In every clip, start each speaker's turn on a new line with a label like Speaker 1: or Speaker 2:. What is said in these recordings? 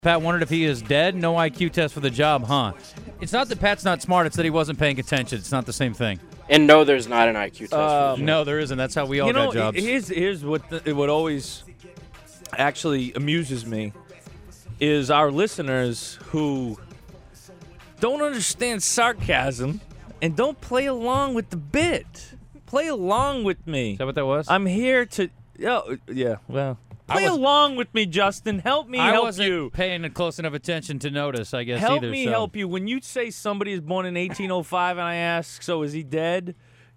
Speaker 1: Pat wondered if he is dead. No IQ test for the job, huh? It's not that Pat's not smart. It's that he wasn't paying attention. It's not the same thing.
Speaker 2: And no, there's not an IQ test.
Speaker 1: No, there isn't. That's how we all got jobs.
Speaker 3: Here's what always actually amuses me is our listeners who don't understand sarcasm and don't play along with the bit. Play along with me.
Speaker 1: Is that what that was?
Speaker 3: I'm here to. Oh, yeah. Well. Play along with me, Justin. Help me help you.
Speaker 1: I wasn't paying close enough attention to notice, I guess,
Speaker 3: help me help you. When you say somebody is born in 1805 and I ask, so is he dead?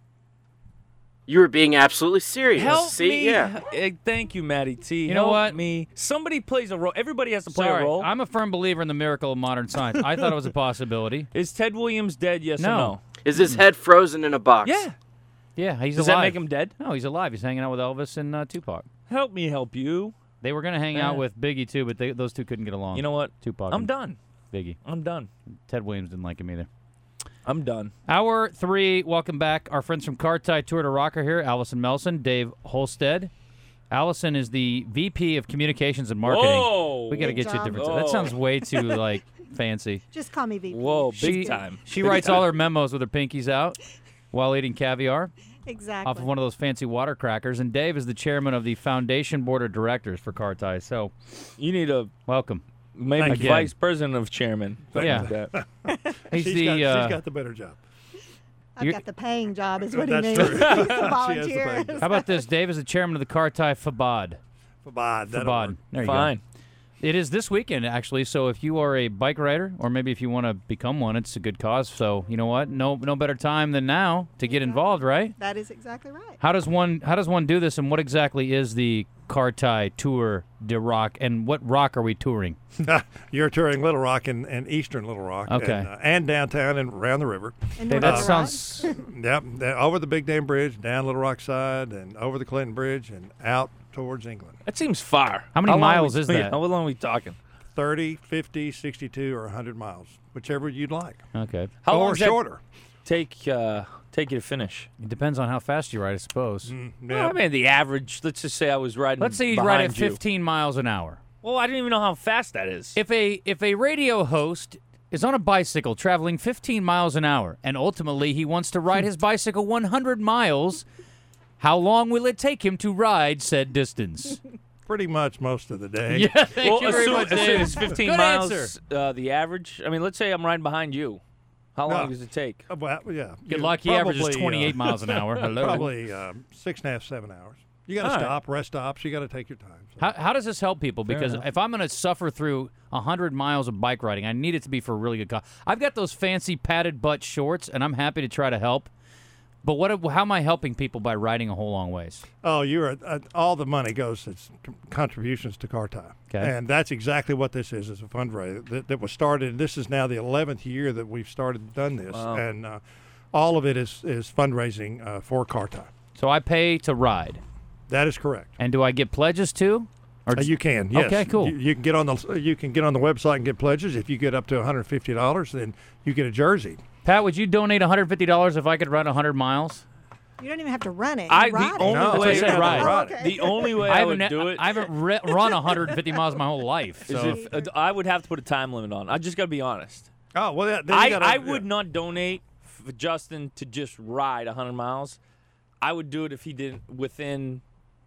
Speaker 2: You were being absolutely serious.
Speaker 3: Help
Speaker 2: See?
Speaker 3: me.
Speaker 2: Yeah.
Speaker 3: Thank you, Matty T.
Speaker 1: You know what?
Speaker 3: Me. Somebody plays a role. Everybody has to play a role.
Speaker 1: I'm a firm believer in the miracle of modern science. I thought it was a possibility.
Speaker 3: Is Ted Williams dead, yes or no?
Speaker 2: Is his head frozen in a box?
Speaker 3: Yeah.
Speaker 1: Yeah, he's
Speaker 3: Does
Speaker 1: alive.
Speaker 3: that make him dead?
Speaker 1: No, he's alive. He's hanging out with Elvis and Tupac.
Speaker 3: Help me help you.
Speaker 1: They were going to hang out with Biggie, too, but those two couldn't get along.
Speaker 3: You know what?
Speaker 1: Tupac
Speaker 3: I'm
Speaker 1: and
Speaker 3: done.
Speaker 1: Biggie.
Speaker 3: I'm done.
Speaker 1: Ted Williams didn't like him either.
Speaker 3: I'm done.
Speaker 1: Hour 3, welcome back. Our friends from Car Tie Tour de Rock are here. Allison Melson, Dave Holstead. Allison is the VP of Communications and Marketing.
Speaker 3: Whoa.
Speaker 1: We got to get you a different. That sounds way too, fancy.
Speaker 4: Just call me VP.
Speaker 3: Whoa, big time.
Speaker 1: She writes all her memos with her pinkies out while eating caviar.
Speaker 4: Exactly.
Speaker 1: Off of one of those fancy water crackers. And Dave is the chairman of the Foundation Board of Directors for Car Tie. So,
Speaker 3: you need a
Speaker 1: welcome.
Speaker 3: Maybe vice president of chairman.
Speaker 1: Yeah.
Speaker 5: She's got the better job.
Speaker 4: I've got the paying job is what he
Speaker 5: That's
Speaker 4: means.
Speaker 5: true.
Speaker 4: He's
Speaker 5: She
Speaker 4: a
Speaker 5: has the
Speaker 4: volunteer.
Speaker 5: paying job.
Speaker 1: How about this? Dave is the chairman of the Car Tie Fabad.
Speaker 5: Fabad.
Speaker 1: Fabad. There you
Speaker 3: Fine.
Speaker 1: go. It is this weekend, actually, so if you are a bike rider, or maybe if you want to become one, it's a good cause. So, you know what? No better time than now to get involved, right?
Speaker 4: That is exactly right.
Speaker 1: How does one do this, and what exactly is the Car Tie Tour de Rock, and what rock are we touring?
Speaker 5: You're touring Little Rock and eastern Little Rock.
Speaker 1: Okay.
Speaker 5: And downtown and around the river.
Speaker 4: And
Speaker 1: Hey,
Speaker 4: North
Speaker 1: that
Speaker 4: Carolina.
Speaker 1: sounds...
Speaker 5: Yep. Over the Big Dam Bridge, down Little Rock side, and over the Clinton Bridge, and out towards England.
Speaker 3: That seems far.
Speaker 1: How many
Speaker 3: long
Speaker 1: miles
Speaker 3: we-
Speaker 1: is that?
Speaker 3: How long are we talking?
Speaker 5: 30, 50, 62, or 100 miles, whichever you'd like.
Speaker 1: Okay.
Speaker 3: How long
Speaker 5: Or
Speaker 3: does that
Speaker 5: shorter.
Speaker 3: take you to finish?
Speaker 1: It depends on how fast you ride, I suppose.
Speaker 3: Well, I mean, the average. Let's just say I was riding.
Speaker 1: Let's say you
Speaker 3: behind
Speaker 1: ride at
Speaker 3: you.
Speaker 1: 15 miles an hour.
Speaker 3: Well, I didn't even know how fast that is.
Speaker 1: If a radio host is on a bicycle traveling 15 miles an hour, and ultimately he wants to ride his bicycle 100 miles, how long will it take him to ride said distance?
Speaker 5: Pretty much most of the day.
Speaker 1: Yeah, thank
Speaker 3: well,
Speaker 1: you very much, Dave.
Speaker 3: is 15
Speaker 1: Good
Speaker 3: miles
Speaker 1: answer.
Speaker 3: the average? I mean, let's say I'm riding behind you. How long does it take?
Speaker 5: Well, yeah.
Speaker 1: Good
Speaker 5: You
Speaker 1: luck. He averages
Speaker 5: probably,
Speaker 1: 28 miles an hour. Hello.
Speaker 5: Probably 6.5, 7 hours. You got to
Speaker 3: All right.
Speaker 5: stop, rest stops. You got to take your time. So.
Speaker 1: How does this help people? Because
Speaker 3: enough.
Speaker 1: if I'm going to suffer through 100 miles of bike riding, I need it to be for a really good cause. I've got those fancy padded butt shorts, and I'm happy to try to help. But how am I helping people by riding a whole long ways?
Speaker 5: Oh, all the money goes as contributions to Car Tie.
Speaker 1: Okay.
Speaker 5: And that's exactly what this is a fundraiser that was started. This is now the 11th year that we've done this.
Speaker 3: Wow.
Speaker 5: And all of it is fundraising for Car Tie.
Speaker 1: So I pay to ride.
Speaker 5: That is correct.
Speaker 1: And do I get pledges too? Or
Speaker 5: You can, yes.
Speaker 1: Okay, cool.
Speaker 5: You can get on the website and get pledges. If you get up to $150, then you get a jersey.
Speaker 1: Pat, would you donate $150 if I could run 100 miles?
Speaker 4: You don't even have to run it.
Speaker 3: I
Speaker 4: You ride
Speaker 3: the
Speaker 4: it.
Speaker 3: only
Speaker 5: No,
Speaker 3: way
Speaker 1: I said ride.
Speaker 4: Oh, okay.
Speaker 3: the only way I would do it
Speaker 1: I haven't run 150 miles my whole life.
Speaker 3: is
Speaker 1: So
Speaker 3: if I would have to put a time limit on. I just got to be honest.
Speaker 5: Oh, well, then you gotta,
Speaker 3: I would not donate for Justin to just ride 100 miles. I would do it if he did within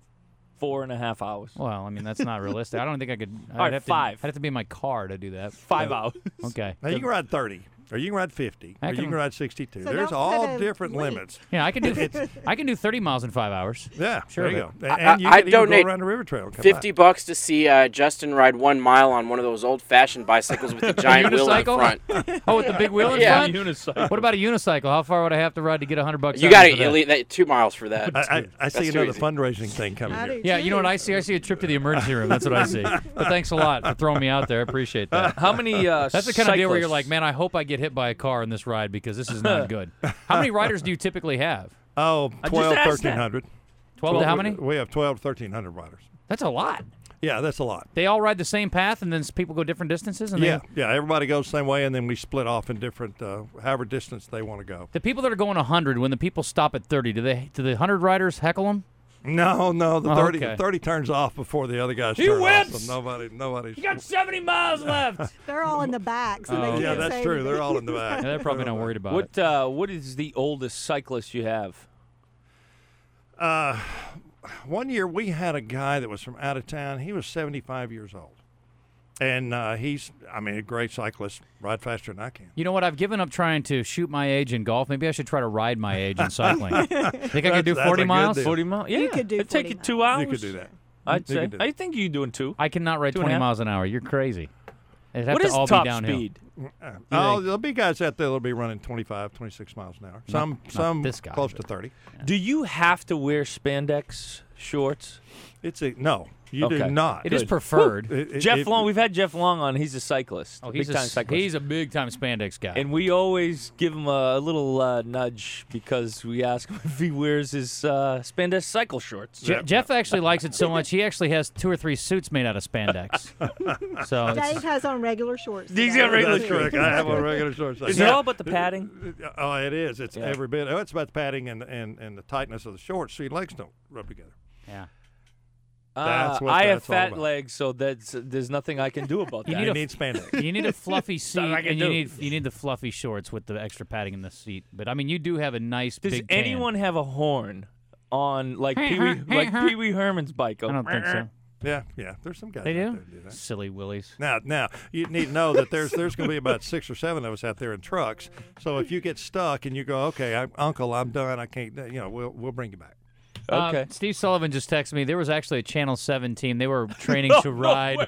Speaker 3: 4.5 hours.
Speaker 1: well, I mean that's not realistic. I don't think I could.
Speaker 3: All right,
Speaker 1: I'd
Speaker 3: 5.
Speaker 1: have to be in my car to do that.
Speaker 3: 5 hours.
Speaker 1: Okay.
Speaker 5: Now, you can ride 30, or you can ride 50,
Speaker 1: I
Speaker 5: or you
Speaker 1: can-
Speaker 5: can ride 62.
Speaker 4: So
Speaker 5: There's
Speaker 4: don't
Speaker 5: all
Speaker 4: put a
Speaker 5: different
Speaker 4: weight.
Speaker 5: limits.
Speaker 1: Yeah, I can do 30 miles in 5 hours.
Speaker 5: Yeah,
Speaker 1: Sure.
Speaker 5: there you go.
Speaker 2: I-
Speaker 5: And you
Speaker 2: I'd
Speaker 5: can even
Speaker 2: donate
Speaker 5: go around the river trail. and come
Speaker 2: $50 to see Justin ride 1 mile on one of those old-fashioned bicycles with the giant wheel in the
Speaker 1: Unicycle?
Speaker 2: front.
Speaker 1: Oh, with the big wheel in
Speaker 2: Yeah.
Speaker 1: front?
Speaker 3: Unicycle.
Speaker 1: What about a unicycle? How far would I have to ride to get $100?
Speaker 2: You
Speaker 1: out
Speaker 2: got
Speaker 1: of that?
Speaker 2: to 2 miles for that.
Speaker 5: back. I see
Speaker 2: That's too
Speaker 5: another
Speaker 2: easy.
Speaker 5: fundraising thing coming
Speaker 4: I
Speaker 5: here.
Speaker 4: do
Speaker 1: Yeah, you know what
Speaker 4: too.
Speaker 1: I see? I see a trip to the emergency room. That's what I see. But thanks a lot for throwing me out there. I appreciate that.
Speaker 3: How many
Speaker 1: That's the kind of deal where you're
Speaker 3: cyclists-
Speaker 1: like, man, I hope I get hit by a car in this ride because this is not good. How many riders do you typically have?
Speaker 5: Oh,
Speaker 3: I just
Speaker 5: 12,
Speaker 3: asked
Speaker 5: 1,300.
Speaker 1: 12 to how many?
Speaker 5: We have 12 to 1,300 riders.
Speaker 1: That's a lot.
Speaker 5: Yeah, that's a lot.
Speaker 1: They all ride the same path, and then people go different distances. And
Speaker 5: Yeah, everybody goes the same way, and then we split off in different, however distance they want to go.
Speaker 1: the people that are going 100, when the people stop at 30, do the 100 riders heckle them?
Speaker 5: No, the 30,
Speaker 1: okay.
Speaker 5: 30 turns off before the other guys
Speaker 3: He
Speaker 5: turn
Speaker 3: whips!
Speaker 5: off. So nobody's.
Speaker 3: You got 70 miles left.
Speaker 4: They're all in the back, so they can't
Speaker 5: Yeah, that's
Speaker 4: say
Speaker 5: true.
Speaker 4: anything.
Speaker 5: They're all in the back.
Speaker 1: Yeah, they're probably not worried about it.
Speaker 3: What is the oldest cyclist you have?
Speaker 5: 1 year we had a guy that was from out of town. He was 75 years old. And he's, a great cyclist, ride faster than I can.
Speaker 1: You know what? I've given up trying to shoot my age in golf. Maybe I should try to ride my age in cycling. Think I could do
Speaker 5: That's
Speaker 1: 40
Speaker 5: a good
Speaker 1: miles?
Speaker 5: deal.
Speaker 3: 40 miles? Yeah.
Speaker 4: You could do
Speaker 3: It'd take
Speaker 4: 40
Speaker 3: you 2 hours.
Speaker 5: You could do that.
Speaker 3: I'd
Speaker 5: You
Speaker 3: say.
Speaker 5: could do that.
Speaker 3: I think you doing 2.
Speaker 1: I cannot ride
Speaker 3: 2.5.
Speaker 1: 20 miles an hour. You're crazy. It'd have
Speaker 3: What
Speaker 1: to
Speaker 3: is
Speaker 1: all
Speaker 3: top
Speaker 1: be downhill.
Speaker 3: speed?
Speaker 5: There'll be guys out there that'll be running 25, 26 miles an hour. Some
Speaker 1: this guy,
Speaker 5: close
Speaker 1: but-
Speaker 5: to 30.
Speaker 3: Do you have to wear spandex shorts?
Speaker 5: No, you
Speaker 3: Okay.
Speaker 5: do not.
Speaker 1: It is
Speaker 3: Good.
Speaker 1: preferred.
Speaker 3: Jeff Long, we've had Jeff Long on. He's a cyclist.
Speaker 1: Oh, he's
Speaker 3: big-time cyclist.
Speaker 1: he's a big-time spandex guy.
Speaker 3: And we always give him a little nudge because we ask him if he wears his spandex cycle shorts.
Speaker 1: Jeff actually likes it so much, he actually has 2 or 3 suits made out of spandex. So it's-
Speaker 4: Dave has on regular shorts.
Speaker 3: He's
Speaker 4: today.
Speaker 3: got regular
Speaker 5: That's correct. I have on regular shorts.
Speaker 3: Is it all about the padding?
Speaker 5: Oh, it is. It's
Speaker 3: Yeah.
Speaker 5: every bit. Oh, it's about the padding and the tightness of the shorts so your legs don't rub together.
Speaker 1: yeah.
Speaker 5: That's what
Speaker 3: I have
Speaker 5: that's all
Speaker 3: fat
Speaker 5: about.
Speaker 3: legs, so there's nothing I can do about
Speaker 1: You
Speaker 3: that.
Speaker 1: need
Speaker 5: You
Speaker 1: a-
Speaker 5: need spandex.
Speaker 1: You need a fluffy seat,
Speaker 3: Something I can
Speaker 1: and
Speaker 3: do.
Speaker 1: you need the fluffy shorts with the extra padding in the seat. But you do have a nice
Speaker 3: Does
Speaker 1: big tan.
Speaker 3: anyone have a horn on like Pee Wee Herman's bike?
Speaker 1: I don't think so.
Speaker 5: Yeah. There's some guys
Speaker 1: They
Speaker 5: out
Speaker 1: do?
Speaker 5: there that do that.
Speaker 1: Silly willies.
Speaker 5: Now, you need to know that there's going to be about 6 or 7 of us out there in trucks. So if you get stuck and you go, okay, Uncle, I'm done. I can't. We'll bring you back.
Speaker 3: Okay.
Speaker 1: Steve Sullivan just texted me. There was actually a Channel 7 team. They were training to ride.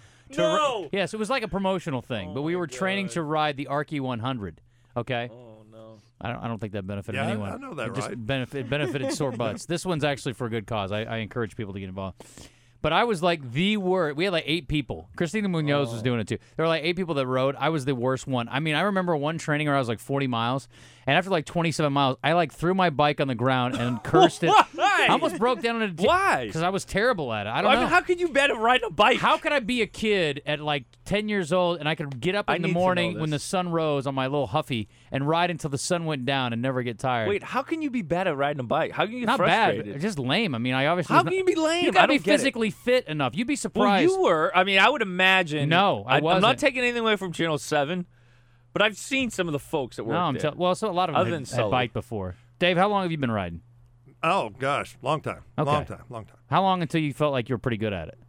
Speaker 3: No.
Speaker 1: Yes, it was like a promotional thing, but we were training to ride the Arky 100. Okay.
Speaker 3: Oh no.
Speaker 1: I don't think that benefited
Speaker 5: Yeah,
Speaker 1: anyone.
Speaker 5: I know that,
Speaker 1: it just
Speaker 5: right?
Speaker 1: benefited sore butts. This one's actually for a good cause. I encourage people to get involved. But I was like the worst. We had like 8 people. Christina Munoz was doing it too. There were like 8 people that rode. I was the worst one. I remember one training where I was like 40 miles, and after like 27 miles, I like threw my bike on the ground and cursed it.
Speaker 3: Why?
Speaker 1: I almost broke down in a
Speaker 3: Why?
Speaker 1: because I was terrible at it. I don't know.
Speaker 3: how could you bet ride a bike?
Speaker 1: How could I be a kid at like 10 years old and I could get up
Speaker 3: I
Speaker 1: in the
Speaker 3: need to know
Speaker 1: morning
Speaker 3: this.
Speaker 1: when the sun rose on my little Huffy and ride until the sun went down and never get tired?
Speaker 3: Wait, how can you be bad at riding a bike? How can you get
Speaker 1: not
Speaker 3: frustrated?
Speaker 1: bad, just lame. I obviously.
Speaker 3: How can you be lame?
Speaker 1: You
Speaker 3: I
Speaker 1: gotta be
Speaker 3: don't get it.
Speaker 1: physically fit enough. You'd be
Speaker 3: Well,
Speaker 1: surprised.
Speaker 3: you were. I would imagine.
Speaker 1: No, I
Speaker 3: I'm
Speaker 1: wasn't.
Speaker 3: not taking anything away from Channel 7, but I've seen some of the folks that work
Speaker 1: No, I'm
Speaker 3: there.
Speaker 1: well, so a lot of
Speaker 3: Other
Speaker 1: them
Speaker 3: than
Speaker 1: had
Speaker 3: Sully.
Speaker 1: bike before. Dave, how long have you been riding?
Speaker 5: Oh gosh, long time.
Speaker 1: Okay.
Speaker 5: Long time.
Speaker 1: How long until you felt like you were pretty good at it?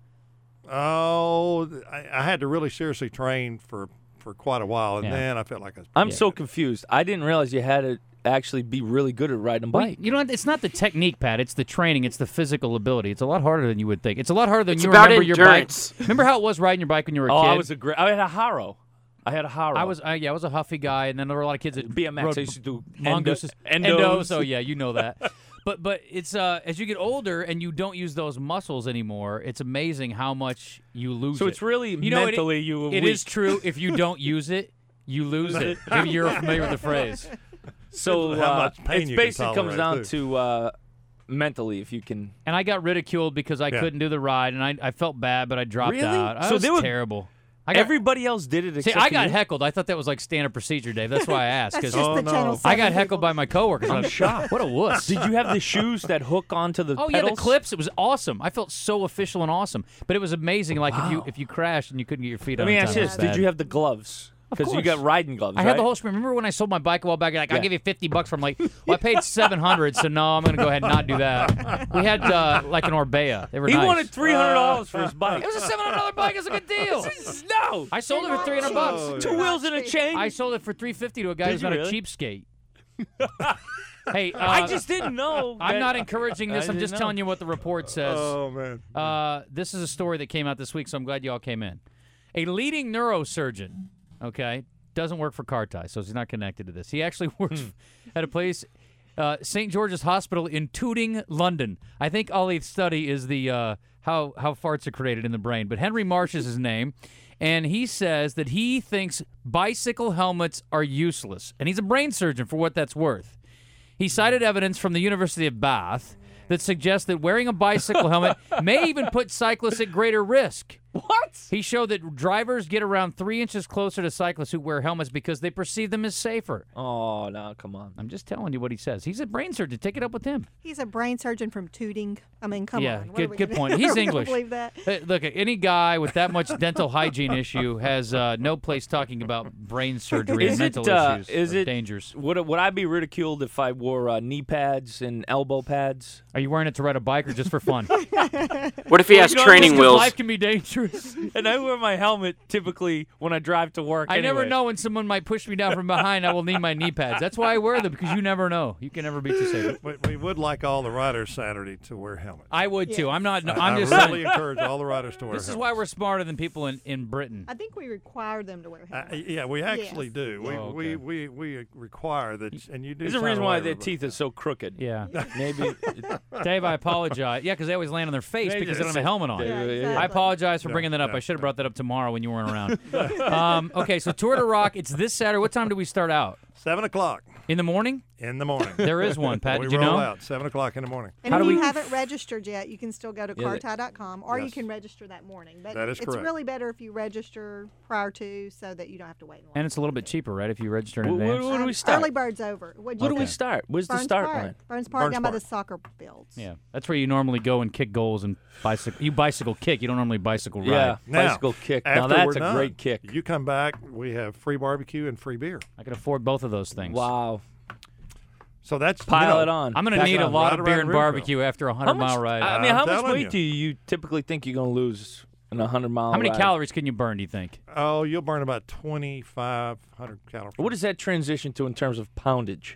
Speaker 5: Oh, I had to really seriously train for quite a while, and
Speaker 1: Yeah.
Speaker 5: then I felt like I was.
Speaker 3: I'm so confused. I didn't realize you had to actually be really good at riding a
Speaker 1: Well,
Speaker 3: bike.
Speaker 1: you know, it's not the technique, Pat. It's the training. It's the physical ability. It's a lot harder than you would think. It's a lot harder than
Speaker 2: It's
Speaker 1: you
Speaker 2: about
Speaker 1: remember your
Speaker 2: endurance.
Speaker 1: bike. Remember how it was riding your bike when you were a
Speaker 3: Oh,
Speaker 1: kid?
Speaker 3: I had a Haro. I was
Speaker 1: I was a Huffy guy, and then there were a lot of kids that
Speaker 3: BMX.
Speaker 1: rode
Speaker 3: I used to do
Speaker 1: mongooses,
Speaker 3: endos.
Speaker 1: So yeah, you know that. But it's as you get older and you don't use those muscles anymore, it's amazing how much you lose.
Speaker 3: So
Speaker 1: it.
Speaker 3: it's really
Speaker 1: You know,
Speaker 3: mentally you were
Speaker 1: It
Speaker 3: weak.
Speaker 1: is true. If you don't use it, you lose it. Maybe you're familiar with the phrase.
Speaker 3: So
Speaker 5: How much pain
Speaker 3: it
Speaker 5: you can
Speaker 3: basically comes
Speaker 5: tolerate,
Speaker 3: down to mentally if you can.
Speaker 1: And I got ridiculed because I
Speaker 5: Yeah.
Speaker 1: couldn't do the ride, and I felt bad, but I dropped
Speaker 3: Really?
Speaker 1: out.
Speaker 3: So
Speaker 1: Was
Speaker 3: they were-
Speaker 1: terrible. I got,
Speaker 3: Everybody else did it
Speaker 1: see,
Speaker 3: except
Speaker 1: I
Speaker 3: for
Speaker 1: got
Speaker 3: you?
Speaker 1: heckled. I thought that was like standard procedure, Dave. That's why I asked.
Speaker 4: That's
Speaker 1: 'Cause
Speaker 4: just
Speaker 5: Oh,
Speaker 4: the
Speaker 5: no.
Speaker 4: Channel 7
Speaker 1: I got
Speaker 4: people.
Speaker 1: heckled by my coworkers. I'm shocked. What a wuss.
Speaker 3: Did you have the shoes that hook onto the
Speaker 1: Oh yeah,
Speaker 3: pedals?
Speaker 1: the clips. It was awesome. I felt so official and awesome. But it was amazing. Like if you crashed and you couldn't get your feet
Speaker 3: Let
Speaker 1: on.
Speaker 3: me
Speaker 1: time,
Speaker 3: ask
Speaker 1: it
Speaker 3: you
Speaker 1: was
Speaker 3: this: Did
Speaker 1: bad.
Speaker 3: you have the gloves? Because you
Speaker 1: course.
Speaker 3: got riding gloves.
Speaker 1: I
Speaker 3: right?
Speaker 1: had the whole screen. Remember when I sold my bike a while back? Like,
Speaker 3: Yeah.
Speaker 1: I'll give you $50 for. I'm like, well, I paid $700, so no, I'm gonna go ahead and not do that. We had like an Orbea. They were
Speaker 3: He
Speaker 1: nice.
Speaker 3: wanted $300 for his bike.
Speaker 1: It was a $700 bike. It's a good deal.
Speaker 3: No,
Speaker 1: I sold it for $300.
Speaker 3: two wheels and a chain.
Speaker 1: I sold it for $350 to a guy
Speaker 3: Did
Speaker 1: who's
Speaker 3: you
Speaker 1: not
Speaker 3: really?
Speaker 1: a cheapskate. Hey,
Speaker 3: I just didn't know.
Speaker 1: I'm
Speaker 3: that-
Speaker 1: not encouraging this.
Speaker 3: I
Speaker 1: I'm just
Speaker 3: didn't
Speaker 1: telling
Speaker 3: know.
Speaker 1: you what the report says.
Speaker 5: Oh man.
Speaker 1: This is a story that came out this week, so I'm glad you all came in. A leading neurosurgeon, okay, doesn't work for Car Tie, so he's not connected to this. He actually works at a place, St. George's Hospital in Tooting, London. I think all they study is the how farts are created in the brain. But Henry Marsh is his name, and he says that he thinks bicycle helmets are useless, and he's a brain surgeon for what that's worth. He cited evidence from the University of Bath that suggests that wearing a bicycle helmet may even put cyclists at greater risk.
Speaker 3: What?
Speaker 1: He showed that drivers get around 3 inches closer to cyclists who wear helmets because they perceive them as safer.
Speaker 3: Oh, no, come on.
Speaker 1: I'm just telling you what he says. He's a brain surgeon. Take it up with him.
Speaker 4: He's a brain surgeon from Tooting. I mean, come
Speaker 1: Yeah,
Speaker 4: on. What
Speaker 1: good-
Speaker 4: are we
Speaker 1: good
Speaker 4: gonna-
Speaker 1: point. He's
Speaker 4: are we gonna
Speaker 1: English.
Speaker 4: Believe that?
Speaker 1: Look, any guy with that much dental hygiene issue has no place talking about brain surgery and mental issues.
Speaker 3: Is
Speaker 1: or
Speaker 3: it
Speaker 1: dangers?
Speaker 3: Would I be ridiculed if I wore knee pads and elbow pads?
Speaker 1: Are you wearing it to ride a bike or just for fun?
Speaker 2: What if he has training wheels?
Speaker 1: Life can be dangerous.
Speaker 3: And I wear my helmet typically when I drive to work.
Speaker 1: I never
Speaker 3: anyway.
Speaker 1: know when someone might push me down from behind. I will need my knee pads. That's why I wear them, because you never know. You can never be too safe.
Speaker 5: We would like all the riders Saturday to wear helmets.
Speaker 1: I would too. I'm not. No,
Speaker 5: I
Speaker 1: I'm just
Speaker 5: really
Speaker 1: saying.
Speaker 5: encourage all the riders to wear
Speaker 1: This is
Speaker 5: helmets.
Speaker 1: why we're smarter than people in Britain.
Speaker 4: I think we require them to wear helmets.
Speaker 5: Yeah, we actually
Speaker 4: Yes.
Speaker 5: do. We,
Speaker 1: Oh, okay.
Speaker 5: we require that, and you do.
Speaker 3: There's a
Speaker 5: sign
Speaker 3: reason
Speaker 5: a
Speaker 3: why
Speaker 5: waiver,
Speaker 3: their
Speaker 5: but-
Speaker 3: teeth are so crooked.
Speaker 1: Yeah,
Speaker 3: Maybe.
Speaker 1: Dave, I apologize. Yeah, because they always land on their face because they don't have a helmet on.
Speaker 4: Yeah,
Speaker 3: yeah, yeah.
Speaker 4: exactly.
Speaker 1: I apologize for
Speaker 5: Yeah,
Speaker 1: bringing that up.
Speaker 5: yeah,
Speaker 1: I should have
Speaker 5: yeah.
Speaker 1: brought that up tomorrow when you weren't around. Okay, so Tour de Rock, it's this Saturday. What time do we start out?
Speaker 5: 7 o'clock
Speaker 1: In the morning?
Speaker 5: in the morning.
Speaker 1: There is one, Pat.
Speaker 5: we
Speaker 1: Did you
Speaker 5: roll
Speaker 1: know?
Speaker 5: out 7 o'clock in the morning.
Speaker 4: And
Speaker 1: How
Speaker 4: if
Speaker 1: do
Speaker 4: you
Speaker 1: we-
Speaker 4: haven't registered yet, you can still go to
Speaker 3: Yeah,
Speaker 4: cartie.com, or you
Speaker 5: Yes.
Speaker 4: can register that morning. But
Speaker 5: That is
Speaker 4: it's
Speaker 5: correct.
Speaker 4: really better if you register prior to, so that you don't have to wait in line.
Speaker 1: And it's a little bit cheaper, right, if you register in
Speaker 3: Wh-
Speaker 1: advance?
Speaker 3: wh- Where do we start?
Speaker 4: Early bird's over. Where
Speaker 3: do we start? Where's the
Speaker 4: Burns
Speaker 3: start
Speaker 4: Park.
Speaker 3: line?
Speaker 4: Burns Park
Speaker 5: Burns
Speaker 4: down by
Speaker 5: Park.
Speaker 4: the soccer fields.
Speaker 1: Yeah, that's where you normally go and kick goals and bicycle. You bicycle kick. You don't normally bicycle ride.
Speaker 3: Yeah,
Speaker 5: Now,
Speaker 3: bicycle kick. Now
Speaker 5: after
Speaker 3: that's
Speaker 5: we're
Speaker 3: a
Speaker 5: done,
Speaker 3: great kick.
Speaker 5: You come back, we have free barbecue and free beer.
Speaker 1: I can afford both of those things.
Speaker 3: Wow.
Speaker 5: So that's
Speaker 3: Pile
Speaker 5: you
Speaker 3: it
Speaker 5: know,
Speaker 3: on.
Speaker 1: I'm going to
Speaker 3: Back
Speaker 1: need
Speaker 3: it
Speaker 1: a
Speaker 3: on.
Speaker 1: lot
Speaker 5: Right
Speaker 1: of beer
Speaker 5: around
Speaker 1: and
Speaker 5: Ridgeville.
Speaker 1: barbecue after a 100-mile ride.
Speaker 3: I mean, how
Speaker 5: I'm
Speaker 3: much
Speaker 5: telling
Speaker 3: weight
Speaker 5: you.
Speaker 3: do you typically think you're going to lose in a 100-mile
Speaker 1: How many
Speaker 3: ride?
Speaker 1: calories can you burn, do you think?
Speaker 5: Oh, you'll burn about 2,500 calories.
Speaker 3: What does that transition to in terms of poundage?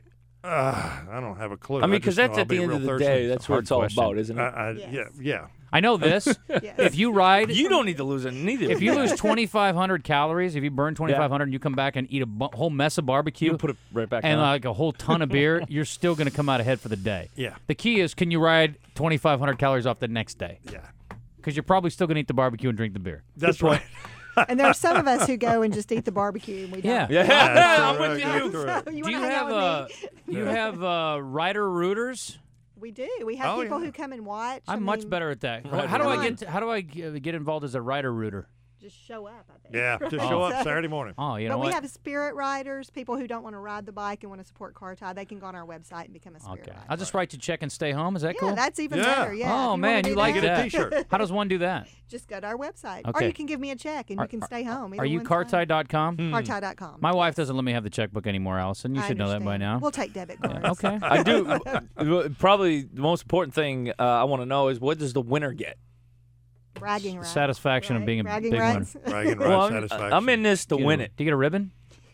Speaker 5: I don't have a clue.
Speaker 3: I mean, because
Speaker 5: just
Speaker 3: that's
Speaker 5: know
Speaker 3: at the
Speaker 5: I'll be
Speaker 3: end of
Speaker 5: real
Speaker 3: the
Speaker 5: thirsty.
Speaker 3: day. That's what
Speaker 1: hard
Speaker 3: it's all
Speaker 1: question.
Speaker 3: about, isn't it?
Speaker 4: Yes.
Speaker 5: Yeah.
Speaker 1: I know this.
Speaker 4: Yes.
Speaker 1: If you ride,
Speaker 3: You don't need to lose it neither.
Speaker 1: if you lose 2,500 calories, if you burn 2,500 and you come back and eat a whole mess of barbecue
Speaker 3: you put it right back
Speaker 1: and
Speaker 3: on.
Speaker 1: like a whole ton of beer, you're still going to come out ahead for the day.
Speaker 5: Yeah.
Speaker 1: The key is, can you ride 2,500 calories off the next day?
Speaker 5: Yeah.
Speaker 1: Because you're probably still going to eat the barbecue and drink the beer.
Speaker 5: That's right.
Speaker 4: And there are some of us who go and just eat the barbecue, and we don't.
Speaker 1: Yeah.
Speaker 5: That's
Speaker 3: I'm
Speaker 5: correct,
Speaker 3: with
Speaker 5: that's
Speaker 3: you.
Speaker 5: correct.
Speaker 4: You
Speaker 1: Do
Speaker 4: want
Speaker 1: you
Speaker 4: to hang
Speaker 1: have
Speaker 4: out with me?
Speaker 1: you have rider rooters?
Speaker 4: We do. We have
Speaker 5: Oh,
Speaker 4: people
Speaker 5: yeah.
Speaker 4: who come and watch.
Speaker 1: I'm
Speaker 4: I
Speaker 1: much
Speaker 4: mean,
Speaker 1: better at that.
Speaker 3: Right,
Speaker 1: How do I
Speaker 4: right.
Speaker 1: get involved as a rider rooter?
Speaker 4: Just show up, I think.
Speaker 5: Yeah. Just show up Saturday morning.
Speaker 1: Oh, you know
Speaker 4: But we
Speaker 1: what?
Speaker 4: have spirit riders, people who don't want to ride the bike and want to support car tie. They can go on our website and become a spirit
Speaker 1: Okay.
Speaker 4: rider.
Speaker 1: I'll just write to check and stay home. Is that
Speaker 4: Yeah,
Speaker 1: cool?
Speaker 4: that's even
Speaker 5: Yeah.
Speaker 4: better. Yeah.
Speaker 1: Oh,
Speaker 4: if you wanna
Speaker 1: man,
Speaker 4: do
Speaker 1: you like
Speaker 5: Get a
Speaker 1: that.
Speaker 5: T-shirt.
Speaker 1: How does one do that?
Speaker 4: Just go to our website. Or
Speaker 1: Okay.
Speaker 4: you can give me a check and you can stay home.
Speaker 1: Are you cartie.com?
Speaker 4: Cartie.com.
Speaker 1: My wife doesn't let me have the checkbook anymore, Allison. You
Speaker 4: I
Speaker 1: should know that by
Speaker 4: understand.
Speaker 1: now.
Speaker 4: We'll take debit cards.
Speaker 1: Okay.
Speaker 3: I do. Probably the most important thing I want to know is what does the winner get?
Speaker 4: Bragging rights.
Speaker 1: Satisfaction of
Speaker 4: right?
Speaker 1: being a
Speaker 4: Bragging
Speaker 1: big
Speaker 4: rights.
Speaker 5: Bragging
Speaker 3: Well,
Speaker 5: rights,
Speaker 3: I'm,
Speaker 5: satisfaction.
Speaker 3: I'm in this to win it.
Speaker 1: Do you get a ribbon?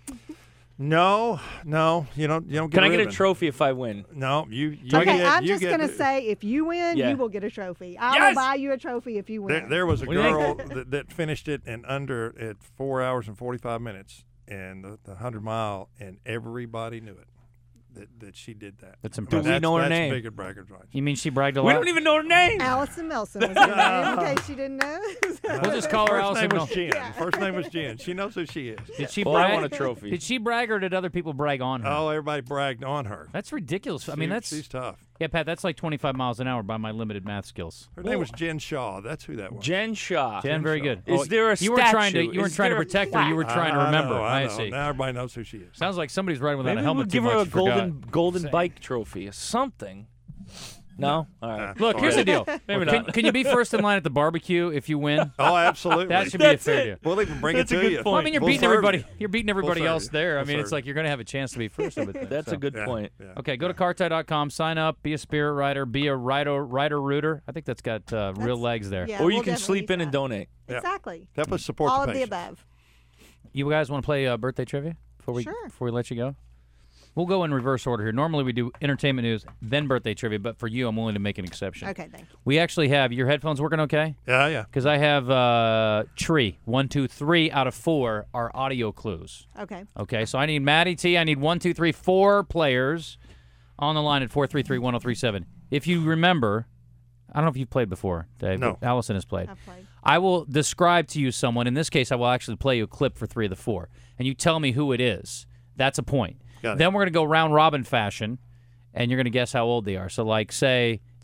Speaker 5: No, you don't get
Speaker 3: Can
Speaker 5: a
Speaker 3: I get a
Speaker 5: ribbon.
Speaker 3: trophy if I win?
Speaker 5: No, you
Speaker 4: Okay,
Speaker 5: get,
Speaker 4: I'm
Speaker 5: you
Speaker 4: just
Speaker 5: get
Speaker 4: going to
Speaker 5: the-
Speaker 4: say if you win,
Speaker 3: Yeah.
Speaker 4: you will get a trophy. I
Speaker 3: Yes!
Speaker 4: will buy you a trophy if you win.
Speaker 5: There was a
Speaker 3: What do you
Speaker 5: girl that finished it in under at 4 hours and 45 minutes, and the 100-mile, and everybody knew it that she did that.
Speaker 1: That's
Speaker 5: I mean,
Speaker 1: impressive.
Speaker 3: we know her
Speaker 5: that's
Speaker 3: name?
Speaker 5: big at braggers rights.
Speaker 1: You mean she bragged a
Speaker 3: We
Speaker 1: lot?
Speaker 3: don't even know her name.
Speaker 4: Allison Melson was her name, in case you didn't know.
Speaker 1: We'll just call her
Speaker 5: First
Speaker 1: Allison.
Speaker 5: name was
Speaker 1: Mel-
Speaker 5: Jen. First name was Jen. She knows who she is.
Speaker 1: Did she
Speaker 3: Well,
Speaker 1: brag?
Speaker 3: I want a trophy.
Speaker 1: Did she brag or did other people brag on her?
Speaker 5: Oh, everybody bragged on her.
Speaker 1: That's ridiculous. I mean,
Speaker 5: She's tough.
Speaker 1: yeah, Pat. That's like 25 miles an hour by my limited math skills.
Speaker 5: Her name was Jen Shaw. That's who that was.
Speaker 3: Jen Shaw.
Speaker 1: Jen, very good.
Speaker 3: Is there a
Speaker 1: you weren't trying to
Speaker 3: statue?
Speaker 1: you weren't
Speaker 3: Is
Speaker 1: trying to
Speaker 3: there a
Speaker 1: protect her. You were trying to remember.
Speaker 5: I know.
Speaker 1: see.
Speaker 5: Now everybody knows who she is.
Speaker 1: Sounds like somebody's riding without
Speaker 3: Maybe
Speaker 1: a
Speaker 3: we'll
Speaker 1: helmet
Speaker 3: give
Speaker 1: too
Speaker 3: her
Speaker 1: much.
Speaker 3: a
Speaker 1: Forgot.
Speaker 3: golden bike trophy or something. No? All right.
Speaker 1: Look, here's the deal.
Speaker 3: Maybe
Speaker 1: Can,
Speaker 3: not.
Speaker 1: can you be first in line at the barbecue if you win?
Speaker 5: Oh, absolutely.
Speaker 1: That should be a fair deal.
Speaker 5: We'll even bring
Speaker 3: That's
Speaker 5: it
Speaker 3: a
Speaker 5: to
Speaker 3: good
Speaker 5: you.
Speaker 3: point.
Speaker 1: Well, I mean, you're
Speaker 5: We'll
Speaker 1: beating
Speaker 5: serve
Speaker 1: everybody.
Speaker 5: you.
Speaker 1: You're beating everybody
Speaker 5: serve
Speaker 1: else
Speaker 5: you.
Speaker 1: there. I
Speaker 5: We'll
Speaker 1: mean, it's
Speaker 5: serve
Speaker 1: like you're going to have a chance to be first of it.
Speaker 3: That's a good
Speaker 5: Yeah,
Speaker 3: point.
Speaker 5: yeah.
Speaker 1: Okay, go to cartie.com, sign up, be a spirit rider, be a rider rooter. I think that's got real legs there.
Speaker 4: Yeah,
Speaker 3: Or you
Speaker 4: we'll
Speaker 3: can
Speaker 4: definitely
Speaker 3: sleep
Speaker 4: use
Speaker 3: in and
Speaker 4: that.
Speaker 3: donate.
Speaker 5: Yeah.
Speaker 4: Exactly.
Speaker 5: Help us support
Speaker 4: All
Speaker 5: the
Speaker 4: of the
Speaker 5: patients.
Speaker 4: above.
Speaker 1: You guys want to play birthday trivia before
Speaker 4: Sure.
Speaker 1: we let you go? We'll go in reverse order here. Normally we do entertainment news, then birthday trivia, but for you, I'm willing to make an exception.
Speaker 4: Okay, thank you.
Speaker 1: We actually have your headphones working okay?
Speaker 5: Yeah.
Speaker 1: Because I have Tree 1, 2, 3 out of 4 are audio clues.
Speaker 4: Okay.
Speaker 1: Okay, so I need Maddie T. I need 1, 2, 3, 4 players on the line at 433-1037. If you remember, I don't know if you've played before, Dave.
Speaker 5: No.
Speaker 1: but Allison has played.
Speaker 4: I've played.
Speaker 1: I will describe to you someone. In this case, I will actually play you a clip for 3 of the 4, and you tell me who it is. That's a point.
Speaker 5: Got it.
Speaker 1: Then we're going to go round robin fashion, and you're going to guess how old they are. So, like, say it's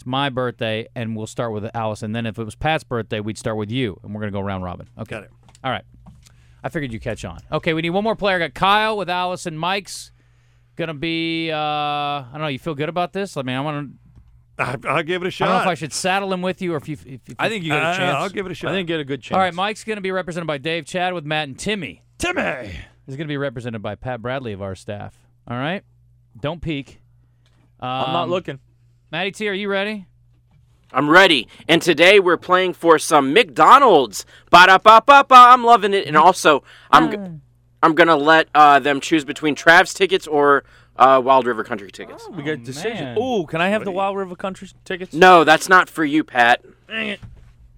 Speaker 1: my birthday, and we'll start with Allison. Then if it was Pat's birthday, we'd start with you, and we're going to go round robin. Okay.
Speaker 5: Got it.
Speaker 1: All right. I figured you'd catch on. Okay, we need one more player. I got Kyle with Allison. Mike's going to be, I don't know, you feel good about this? I mean,
Speaker 5: I'll give it a shot.
Speaker 1: I don't know if I should saddle him with you or if you.
Speaker 3: I think you got a chance.
Speaker 5: I'll give it a shot.
Speaker 3: I think you get a good chance.
Speaker 1: All right, Mike's going to be represented by Dave, Chad with Matt, and Timmy. Timmy is going to be represented by Pat Bradley of our staff. All right? Don't peek.
Speaker 3: I'm not looking.
Speaker 1: Matty T, are you ready?
Speaker 2: I'm ready. And today we're playing for some McDonald's. Ba-da-ba-ba-ba. I'm loving it. And also, I'm going to let them choose between Trav's tickets or Wild River Country tickets.
Speaker 3: We got decision.
Speaker 1: man.
Speaker 3: Ooh, can I have the Wild River Country tickets?
Speaker 2: No, that's not for you, Pat.
Speaker 3: Dang it.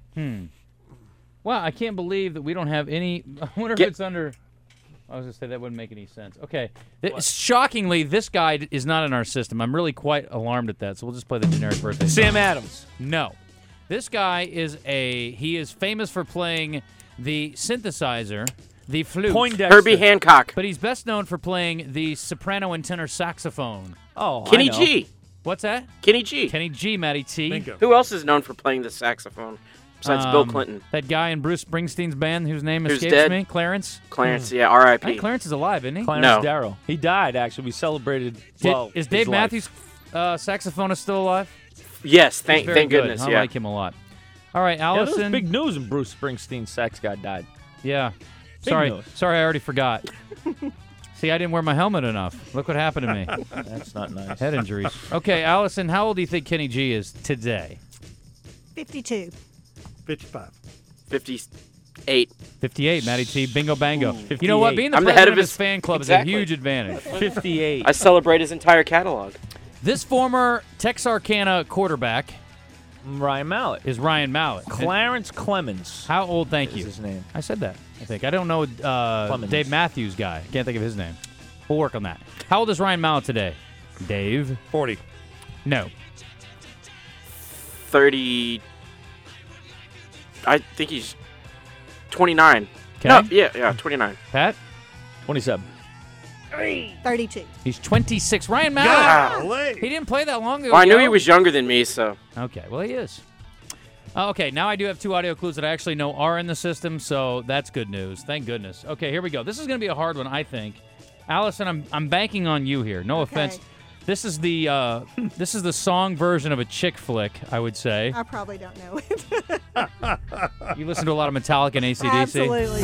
Speaker 1: Well, I can't believe that we don't have any. I wonder if it's under. I was going to say that wouldn't make any sense. Okay. Shockingly, this guy is not in our system. I'm really quite alarmed at that, so we'll just play the generic birthday song.
Speaker 3: Sam Adams.
Speaker 1: No. This guy he is famous for playing the synthesizer, the flute.
Speaker 3: Poindexter.
Speaker 2: Herbie Hancock.
Speaker 1: But he's best known for playing the soprano and tenor saxophone.
Speaker 3: Oh,
Speaker 2: Kenny
Speaker 3: I know.
Speaker 2: G.
Speaker 1: What's that?
Speaker 2: Kenny G.
Speaker 1: Kenny G, Matty T.
Speaker 5: Bingo.
Speaker 2: Who else is known for playing the saxophone besides Bill Clinton?
Speaker 1: That guy in Bruce Springsteen's band whose name
Speaker 2: Who's
Speaker 1: escapes
Speaker 2: dead?
Speaker 1: me. Clarence.
Speaker 2: Clarence, yeah,
Speaker 1: I
Speaker 2: R.I.P.
Speaker 1: think Clarence is alive, isn't he?
Speaker 3: Clarence
Speaker 2: No.
Speaker 3: Darrow. He died, actually. We celebrated,
Speaker 1: Is
Speaker 3: his
Speaker 1: Dave
Speaker 3: life.
Speaker 1: Matthews saxophonist still alive?
Speaker 2: Yes,
Speaker 1: He's
Speaker 2: thank
Speaker 1: very good.
Speaker 2: goodness.
Speaker 1: I
Speaker 2: Yeah.
Speaker 1: like him a lot. All right,
Speaker 3: Yeah, there was
Speaker 1: Allison.
Speaker 3: big news when Bruce Springsteen's sax guy died.
Speaker 1: Yeah.
Speaker 3: Big
Speaker 1: Sorry,
Speaker 3: news.
Speaker 1: I already forgot. See, I didn't wear my helmet enough. Look what happened to me.
Speaker 3: That's not nice.
Speaker 1: Head injuries. Okay, Allison, how old do you think Kenny G is today?
Speaker 4: 52.
Speaker 5: 55.
Speaker 2: 58.
Speaker 1: 58, Matty T. Bingo bango. You know what?
Speaker 3: 58.
Speaker 1: Being the
Speaker 2: I'm the
Speaker 1: president
Speaker 2: head
Speaker 1: of
Speaker 2: of
Speaker 1: his
Speaker 2: his-
Speaker 1: fan club
Speaker 2: Exactly.
Speaker 1: is a huge advantage.
Speaker 3: 58.
Speaker 2: I celebrate his entire catalog.
Speaker 1: This former Texarkana quarterback
Speaker 3: Ryan Mallett.
Speaker 1: is Ryan Mallett.
Speaker 3: Clarence Clemens
Speaker 1: How old? Thank
Speaker 3: is
Speaker 1: you.
Speaker 3: his name.
Speaker 1: I said that, I think. I don't know Dave Matthews guy. Can't think of his name. We'll work on that. How old is Ryan Mallett today? Dave?
Speaker 5: 40.
Speaker 1: No.
Speaker 2: 30. I think he's 29.
Speaker 1: Okay.
Speaker 2: No, yeah, 29.
Speaker 1: Pat?
Speaker 3: 27.
Speaker 4: 32.
Speaker 1: He's 26. Ryan Mallett.
Speaker 5: Golly.
Speaker 1: He didn't play that long ago.
Speaker 2: Well, I knew
Speaker 1: Joe.
Speaker 2: he was younger than me, so.
Speaker 1: Okay, well, he is. Okay, now I do have two audio clues that I actually know are in the system, so that's good news. Thank goodness. Okay, here we go. This is going to be a hard one, I think. Allison, I'm banking on you here. No offense. This is the song version of a chick flick, I would say.
Speaker 4: I probably don't know it.
Speaker 1: You listen to a lot of Metallica and AC/DC.
Speaker 4: Absolutely.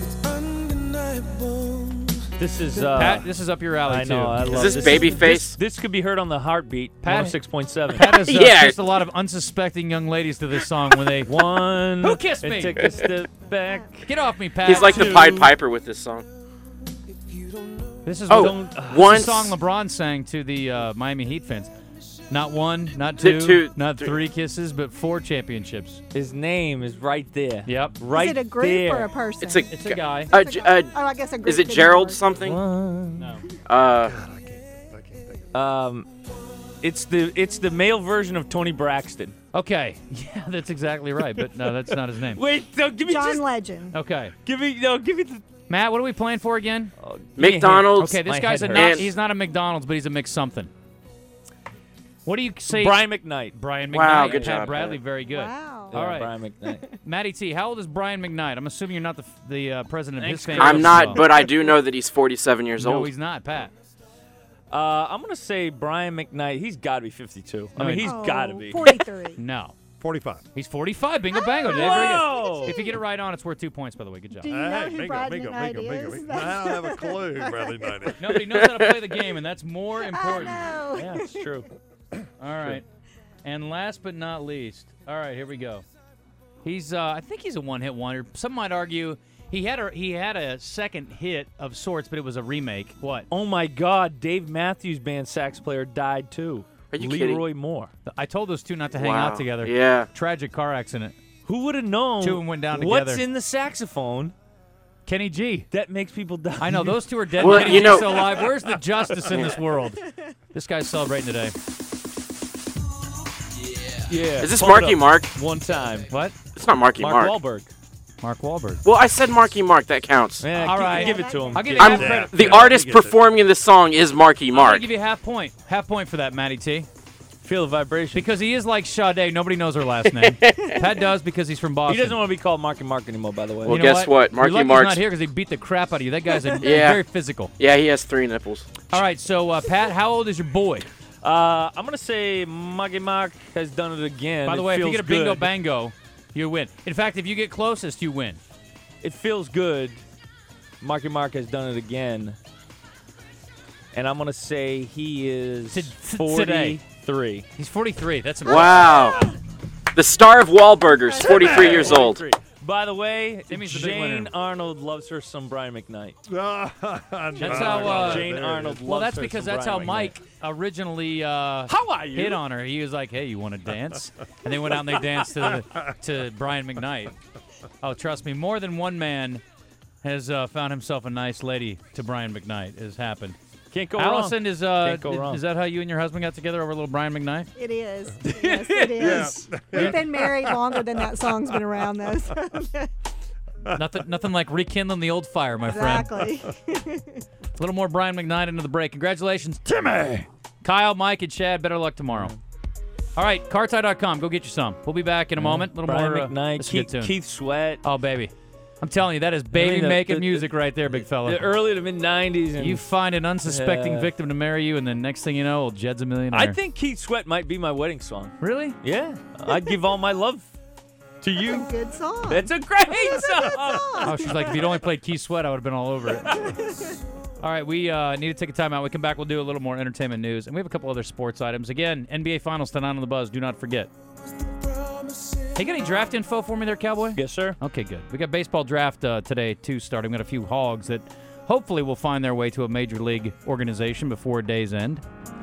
Speaker 3: This is
Speaker 1: Pat, this is up your alley,
Speaker 3: I
Speaker 1: too.
Speaker 3: know. I love
Speaker 2: this Babyface?
Speaker 3: This could be heard on the Heartbeat.
Speaker 1: Pat-
Speaker 3: 106.7.
Speaker 1: Pat has
Speaker 2: Yeah.
Speaker 1: kissed a lot of unsuspecting young ladies to this song when they...
Speaker 3: One.
Speaker 1: Who kissed
Speaker 3: and
Speaker 1: me?
Speaker 3: Take a step back.
Speaker 1: Get off me, Pat.
Speaker 2: He's like the
Speaker 3: Two.
Speaker 2: Pied Piper with this song.
Speaker 1: This is
Speaker 2: Oh,
Speaker 1: this is
Speaker 2: once.
Speaker 1: the song LeBron sang to the Miami Heat fans. Not one, not
Speaker 2: Two,
Speaker 1: two,
Speaker 2: two,
Speaker 1: not
Speaker 2: three.
Speaker 1: 3 kisses, but 4 championships.
Speaker 3: His name is right there.
Speaker 1: Yep.
Speaker 3: Right
Speaker 4: Is it a group
Speaker 3: there.
Speaker 4: or a person?
Speaker 2: It's a,
Speaker 1: It's a guy.
Speaker 4: It's a guy. Oh, I guess a group.
Speaker 2: is it
Speaker 4: could be
Speaker 2: Gerald
Speaker 4: one.
Speaker 2: something?
Speaker 1: No.
Speaker 5: I can't.
Speaker 3: It's the male version of Tony Braxton.
Speaker 1: Okay. Yeah, that's exactly right, but no, that's not his name.
Speaker 3: Wait, no, give me
Speaker 4: John Legend.
Speaker 1: Okay.
Speaker 3: give me the
Speaker 1: Matt, what are we playing for again?
Speaker 2: McDonald's.
Speaker 1: Okay, this
Speaker 3: My
Speaker 1: guy's
Speaker 3: head
Speaker 1: not
Speaker 2: hurts.
Speaker 1: he's not a McDonald's, but he's a McSomething. What do you say?
Speaker 3: Brian McKnight.
Speaker 1: Brian McKnight.
Speaker 2: Wow,
Speaker 1: Pat
Speaker 2: good job,
Speaker 1: Bradley,
Speaker 2: Pat.
Speaker 1: very good.
Speaker 4: Wow.
Speaker 1: All right.
Speaker 3: Brian McKnight.
Speaker 1: Matty T, how old is Brian McKnight? I'm assuming you're not the president of his
Speaker 3: Thanks,
Speaker 1: fan.
Speaker 3: Chris.
Speaker 2: I'm
Speaker 1: club
Speaker 2: not,
Speaker 1: as well.
Speaker 2: but I do know that he's 47 years
Speaker 1: No,
Speaker 2: old.
Speaker 1: he's not, Pat.
Speaker 3: I'm gonna say Brian McKnight. He's got to be 52. I mean, he's
Speaker 4: Oh,
Speaker 3: got to be.
Speaker 4: 43.
Speaker 1: No.
Speaker 5: 45.
Speaker 1: He's 45. Bingo bango. Dave. Very
Speaker 3: Whoa!
Speaker 1: good. If you get it right on, it's worth 2 points, by the way. Good job.
Speaker 4: Do you know
Speaker 5: Hey,
Speaker 4: who
Speaker 5: bingo,
Speaker 4: Brian
Speaker 5: bingo,
Speaker 4: McKnight
Speaker 5: bingo, bingo,
Speaker 4: is?
Speaker 5: bingo. I don't have a clue, Bradley Knight.
Speaker 1: Nobody knows how to play the game, and that's more
Speaker 4: I
Speaker 1: important.
Speaker 4: know.
Speaker 3: Yeah, it's true.
Speaker 1: All right. And last but not least, all right, here we go. He's, I think he's a one-hit wonder. Some might argue he had a second hit of sorts, but it was a remake. What?
Speaker 3: Oh my God, Dave Matthews Band sax player died too.
Speaker 2: Are you
Speaker 3: Leroy
Speaker 2: kidding?
Speaker 3: Moore.
Speaker 1: I told those two not to hang
Speaker 2: Wow.
Speaker 1: out together.
Speaker 2: Yeah.
Speaker 1: Tragic car accident.
Speaker 3: Who would have known?
Speaker 1: Two of them went down
Speaker 3: What's
Speaker 1: together.
Speaker 3: in the saxophone
Speaker 1: Kenny G.
Speaker 3: that makes people die?
Speaker 1: I know those two are dead.
Speaker 2: Well,
Speaker 1: Kenny
Speaker 2: you
Speaker 1: G's
Speaker 2: know-
Speaker 1: still alive. Where's the justice in this world? This guy's celebrating today.
Speaker 3: Yeah.
Speaker 2: Is this
Speaker 3: pump it
Speaker 2: Marky
Speaker 3: up.
Speaker 2: Mark?
Speaker 3: One time.
Speaker 1: What?
Speaker 2: It's not Marky
Speaker 3: Mark
Speaker 2: Mark.
Speaker 3: Wahlberg.
Speaker 1: Mark Wahlberg.
Speaker 2: Well, I said Marky Mark. That counts.
Speaker 3: Yeah,
Speaker 1: All right.
Speaker 3: give it to him.
Speaker 1: I'll give you
Speaker 2: I'm
Speaker 1: half credit.
Speaker 2: the
Speaker 5: Yeah,
Speaker 2: artist
Speaker 5: he gets it.
Speaker 2: performing in the song is Marky
Speaker 1: I'm gonna
Speaker 2: Mark.
Speaker 1: give you half point. Half point for that, Matty T.
Speaker 3: feel the vibration.
Speaker 1: Because he is like Sade. Nobody knows her last name. Pat does because he's from Boston.
Speaker 3: He doesn't want to be called Marky Mark anymore, by the way.
Speaker 2: Well,
Speaker 1: You know
Speaker 2: guess what? Marky
Speaker 1: You're lucky
Speaker 2: Mark's-
Speaker 1: he's not here because he beat the crap out of you. That guy's
Speaker 2: Yeah.
Speaker 1: very physical.
Speaker 2: Yeah, he has 3 nipples.
Speaker 1: All right, so Pat, how old is your boy?
Speaker 3: I'm going to say Marky Mark has done it again.
Speaker 1: By the
Speaker 3: It
Speaker 1: way, if you
Speaker 3: feels
Speaker 1: get a bingo
Speaker 3: good.
Speaker 1: bango, you win. In fact, if you get closest, you win.
Speaker 3: It feels good. Marky Mark has done it again. And I'm going to say he is
Speaker 1: Today.
Speaker 3: 43.
Speaker 1: He's 43. That's impressive.
Speaker 2: Wow. The star of Wahlburgers, 43 years old.
Speaker 3: 43. By the way,
Speaker 1: Timmy's the big
Speaker 3: Jane
Speaker 1: winner.
Speaker 3: Arnold loves her some Brian McKnight.
Speaker 1: That's how
Speaker 3: Jane Arnold
Speaker 1: Well,
Speaker 3: loves
Speaker 1: that's
Speaker 3: her
Speaker 1: because
Speaker 3: some
Speaker 1: that's how
Speaker 3: Brian
Speaker 1: Mike originally
Speaker 3: How are you?
Speaker 1: hit on her. He was like, "Hey, you want to dance?" And they went out and they danced to Brian McKnight. Oh, trust me, more than one man has found himself a nice lady to Brian McKnight. Has happened.
Speaker 3: Can't go
Speaker 1: Allison,
Speaker 3: wrong.
Speaker 1: is
Speaker 3: Can't go wrong.
Speaker 1: is that how you and your husband got together over a little Brian McKnight?
Speaker 4: It is. Yes, it is. We've been married longer than that song's been around, though. So.
Speaker 1: Nothing like rekindling the old fire, my friend.
Speaker 4: Exactly.
Speaker 1: A little more Brian McKnight into the break. Congratulations, Timmy. Kyle, Mike, and Chad. Better luck tomorrow. All right, cartie.com. Go get you some. We'll be back in a moment. A little
Speaker 3: Brian
Speaker 1: more
Speaker 3: McKnight,
Speaker 1: this is a good tune.
Speaker 3: Keith Sweat.
Speaker 1: Oh, baby. I'm telling you, that is baby
Speaker 3: the-
Speaker 1: making
Speaker 3: the-
Speaker 1: music right there, big fella.
Speaker 3: The early to mid 90s. And
Speaker 1: You find an unsuspecting
Speaker 3: Yeah.
Speaker 1: victim to marry you, and then next thing you know, old Jed's a millionaire.
Speaker 3: I think Keith Sweat might be my wedding song.
Speaker 1: Really?
Speaker 3: Yeah. I'd give all my love to you.
Speaker 4: Good song.
Speaker 3: That's a great
Speaker 4: It's a
Speaker 3: song.
Speaker 4: good song.
Speaker 1: Oh, she's like, if you'd only played Keith Sweat, I would have been all over it. All right, we need to take a timeout. We come back, we'll do a little more entertainment news, and we have a couple other sports items. Again, NBA Finals tonight on the Buzz. Do not forget. Hey, got any draft info for me there, Cowboy?
Speaker 3: Yes, sir.
Speaker 1: Okay, good. We got baseball draft today, too, starting. We got a few hogs that hopefully will find their way to a major league organization before day's end.